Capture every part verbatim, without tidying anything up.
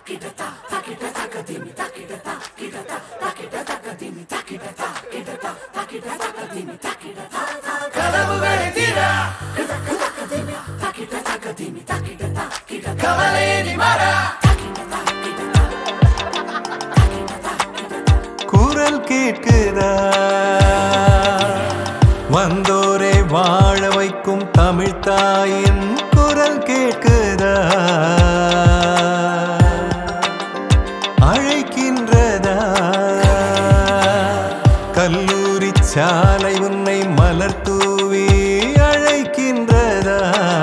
கதவுகளை தீர கவலையை மற குரல் கேட்குதா வந்தோரை வாழ வைக்கும் தமிழ் தாயின் குரல் கேட்குதா அழைக்கின்றதா கல்லூரி சாலை உன்னை மலர் தூவி அழைக்கின்றதா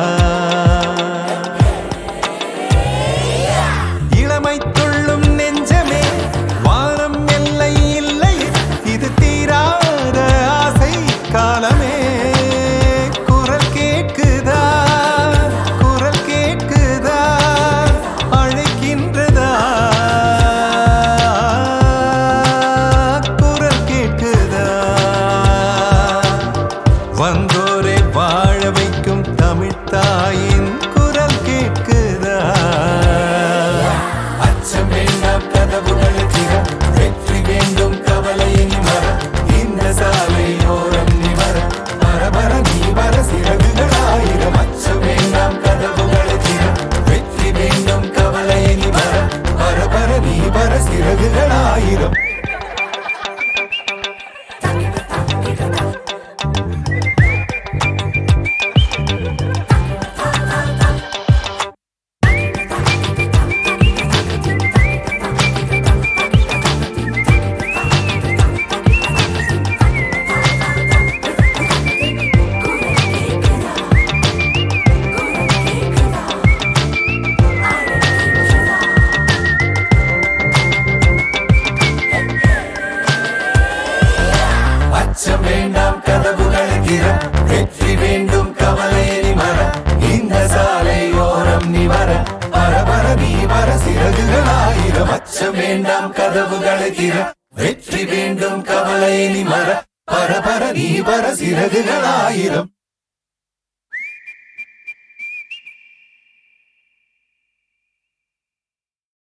இளமை துள்ளும் நெஞ்சமே வானம் எல்லை இல்லை இது தீராத ஆசை காலமே குரல் கேட்குதா குரல் கேட்குதா அழைக்கின்றதா குரல் கேட்குதா வந்தோரை வாழ வைக்கும் தமிழ் தாயின் குரல் கேட்குதா அச்சம் வேண்டாம் கதவுகளை திற வெற்றி வேண்டும் கவலையை மற இந்த சாலையோரம் நீ வர பரபர நீ வர சிறகுகளாயிரம் அச்சம் வேண்டாம் கதவுகளை திற வெற்றி வேண்டும் கவலையை மற பரபர நீ வர சிறகுகளாயிரம் அச்சம் வேண்டாம் கதவுகளை திற வெற்றி வேண்டும் கவலையை மற இந்த சாலையோரம் நீ வர பரபர நீ வர சிறகுகளாயிரம் அச்சம் வேண்டாம் கதவுகளை திற வெற்றி வேண்டும் கவலையை மற பரபர நீ வர சிறகுகளாயிரம்